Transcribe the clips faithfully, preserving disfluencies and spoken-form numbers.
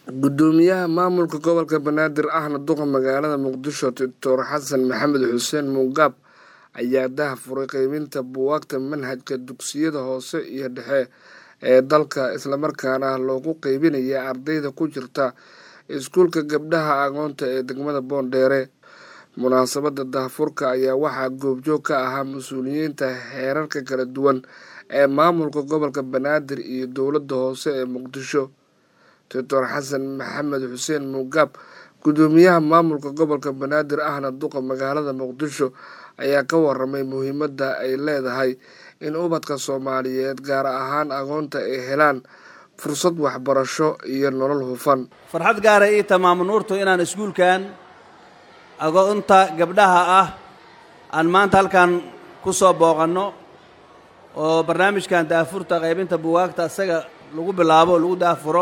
Gudoomiyaha maamulka gobolka Banaadir ahna duqa magaalada Muqdisho Doctor Xasan Maxamed Xuseen Mugaab ayaa daahfuray qaybinta buugaagta manhajka dugsiyada hoose iyo dhexe ee dalka isla markaana loogu qaybinayo ardayda ku jirta iskuulka gabdhaha aqoonta ee degmada Boondheere. Munaasabada daahfurka ayaa waxaa goobjoog ka ahaa mas'uuliyiinta heerarka kala duwan ee maamulka gobolka Banaadir iyo dowladda hoose ee Muqdisho. Doctor Xasan Maxamed Xuseen Mugaab gudoomiyaha maamulka gobolka Banaadir ahna duqa magaalada Muqdisho ayaa ka waramay muhiimadda ay leedahay in ubadka Soomaaliyeed gaar ahaan aqoonta ay helaan fursad waxbarasho iyo nolol hufan. farxad gaar ah ii tamaam nuurto inaan iskuulkan aqoonta gabdhaha ah aan maanta halkan ku soo booqanno oo barnaamijkan daafurta qaybinta buugaagta asaga lagu bilaabo lagu daafuro.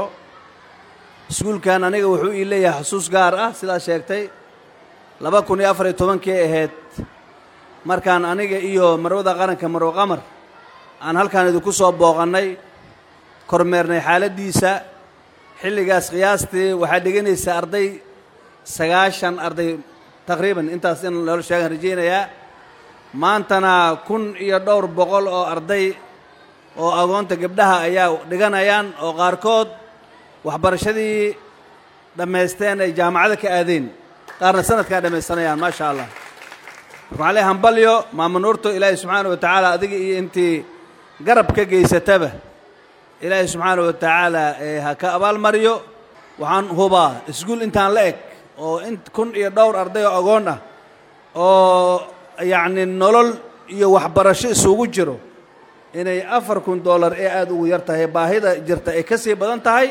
iskuulkan aniga wuxuu ii leeyahay xusuus gaar ah sidaa sheegtay laba kun iyo afar iyo tobankii ahayd markaan aniga iyo marwada qaranka marwo qamar aan halkaan idinku soo booqannay kormeernay xaaladdiisa. xilligaas qiyaastii waxaa dhiganaysa arday sagaashan arday taqriiban intaas in loola sheegaan rajaynayaa. maantana kun iyo dhowr boqol oo arday oo aqoonta gabdhaha ayaa dhiganayaan oo qaarkood waxbarashadii dhammaysteen ay jaamacada ka aadeen qaarna sanadkaa dhammaysanayaan maasha allah. waxaan leeyahay hambalyo maamo nuurto ilaahay subxaana wa tacaala adiga iyo intii garab ka geysataba ilaahay subxaana wa tacaala ha ka abaalmariyo. waxaan hubaa iskuul intaan la eg oo in kun iyo dhowr arday oo aqoon ah oo yacni nolol iyo waxbarasho isugu jiro inay afar kun dollar ee aada ugu yar tahay baahida jirta ay ka sii badan tahay.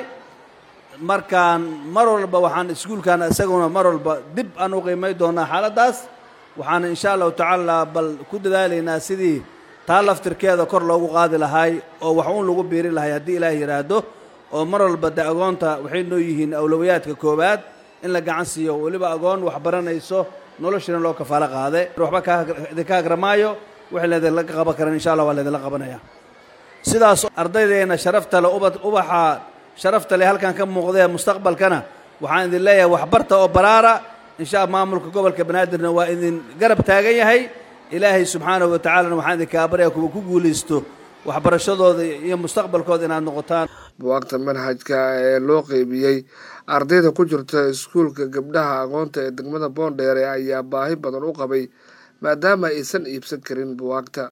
markaan mar walba waxaan iskuulkan isaguna mar walba dib aan u qiimay doonaa xaaladdaas. waxaan insha allahu tacaala bal ku dadaalaynaa sidii taa laftirkeeda kor loogu qaadi lahay oo wax uun lagu biiri lahay haddii ilaah yidhaahdo. oo mar walba de agoonta waxay noo yihiin awlawiyaadka koowaad in la gacan siiyo weliba agoon wax baranayso noloshina loo kafaalo qaade. waxba kaidinka agramaayo wixii laydinla qaban karan insha allah waa laydinla qabanaya. sidaas ardaydeena sharafta le ubad ubaxa sharafta leh halkan ka muuqdee mustaqbalkana waxaan idin leeyahay waxbarta oo baraara insha allah. maamulka gobolka Banaadirna waa idin garab taagan yahay. ilaahay subxaanahu wa tacaalana waxaan idinkaa baryaa kuwa ku guulaysto waxbarashadooda iyo mustaqbalkooda inaad noqotaan. buugaagta manhajka ee loo qaybiyey ardayda ku jirta iskuulka gabdhaha aqoonta ee degmada Boondheere ayaa baahi badan u qabay maadaama aysan iibsan karin buugaagta.